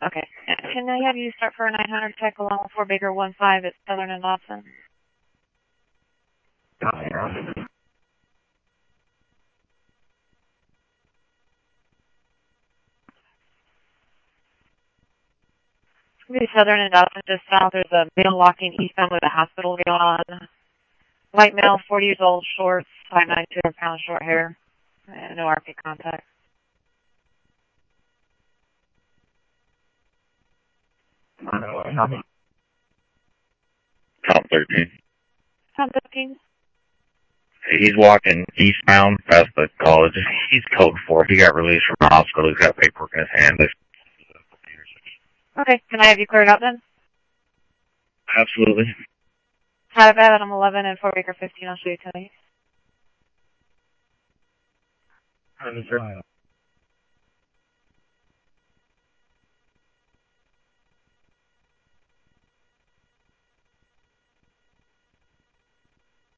Okay. Can I have you start for a 900 check along with 4 Baker 15 at Southern and Dobson? Maybe Southern and Dobson just south. There's a male walking eastbound with a hospital going on. White male, 40 years old, shorts, 5'9", 200 pounds, short hair. No RP contact. Count 13. Count 13. He's walking eastbound past the college. He's code 4. He got released from the hospital. He's got paperwork in his hand. Okay. Can I have you cleared up then? Absolutely. Have it bad. I'm 11 and 4 Baker 15. I'll show you tonight.